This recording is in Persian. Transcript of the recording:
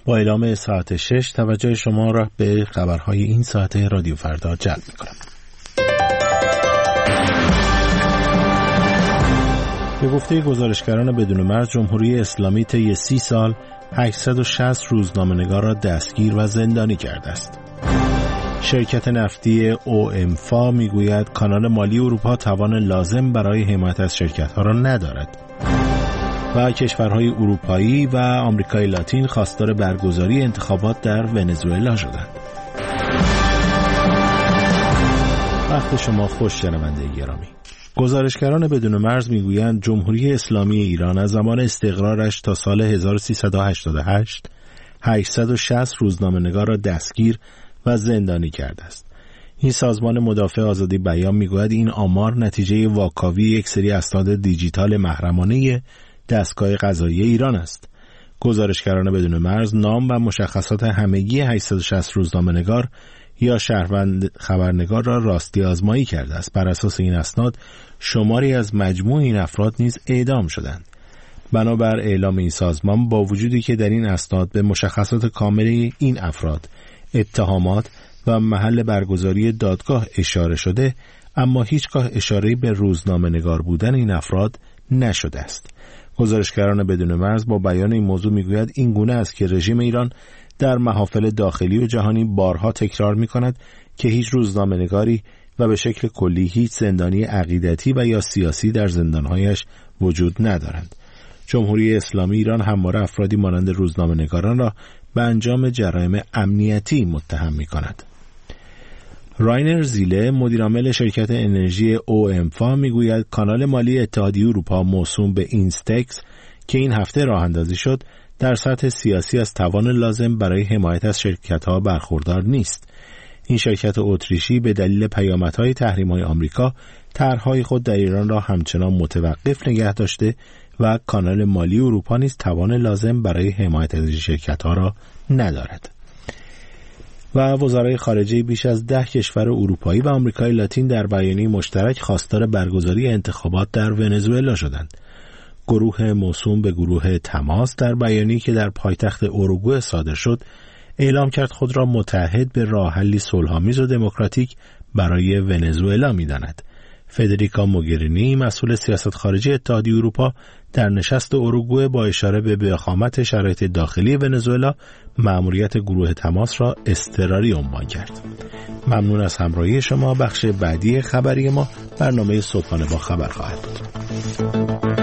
با اعلام ساعت 6 توجه شما را به خبرهای این ساعت رادیو فردا جلب می‌کنم. به گفته گزارشگران بدون مرز، جمهوری اسلامی طی 30 سال 860 روزنامه‌نگار را دستگیر و زندانی کرده است. شرکت نفتی OMFA میگوید کانال مالی اروپا توان لازم برای حمایت از شرکت‌ها را ندارد. و کشورهای اروپایی و آمریکای لاتین خواستار برگزاری انتخابات در ونزوئلا شدند. وقت شما خوش شنونده گرامی. گزارشگران بدون مرز میگویند جمهوری اسلامی ایران از زمان استقرارش تا سال 1388 860 روزنامه‌نگار را دستگیر و زندانی کرده است. این سازمان مدافع آزادی بیان میگوید این آمار نتیجه واکاوی یک سری اسناد دیجیتال محرمانه دستگاه قضایی ایران است. گزارشگران بدون مرز نام و مشخصات همگی 860 روزنامه‌نگار یا شهروند خبرنگار را راستی آزمایی کرده است. بر اساس این اسناد شماری از مجموع این افراد نیز اعدام شدند. بنابر اعلام این سازمان، با وجودی که در این اسناد به مشخصات کامل این افراد، اتهامات و محل برگزاری دادگاه اشاره شده، اما هیچگاه اشاره‌ای به روزنامه‌نگار بودن این افراد نشده است. گزارشگران بدون مرز با بیان این موضوع میگوید این گونه است که رژیم ایران در محافل داخلی و جهانی بارها تکرار می‌کند که هیچ روزنامه‌نگاری و به شکل کلی هیچ زندانی عقیدتی و یا سیاسی در زندان‌هایش وجود ندارند. جمهوری اسلامی ایران همواره افرادی مانند روزنامه‌نگاران را به انجام جرایم امنیتی متهم می‌کند. راینر زیله، مدیرعامل شرکت انرژی OMFA میگوید کانال مالی اتحادیه اروپا موسوم به اینستکس که این هفته راه اندازی شد در سطح سیاسی از توان لازم برای حمایت از شرکت‌ها برخوردار نیست. این شرکت اتریشی به دلیل پیامدهای تحریم‌های آمریکا طرح‌های خود در ایران را همچنان متوقف نگه داشته و کانال مالی اروپا نیز توان لازم برای حمایت از این شرکت‌ها را ندارد. و وزرای خارجه بیش از 10 کشور اروپایی و آمریکای لاتین در بیانیه مشترک خواستار برگزاری انتخابات در ونزوئلا شدند. گروه موسوم به گروه تماس در بیانیه‌ای که در پایتخت اوروگوئه صادر شد، اعلام کرد خود را متحد به راه حلی صلح‌آمیز و دموکراتیک برای ونزوئلا می‌داند. فدریکا موگرینی، مسئول سیاست خارجی اتحادیه اروپا، در نشست اوروگوئه با اشاره به وخامت شرایط داخلی ونزوئلا مأموریت گروه تماس را اضطراری عنوان کرد. ممنون از همراهی شما. بخش بعدی خبری ما برنامه صبحانه با خبر خواهد بود.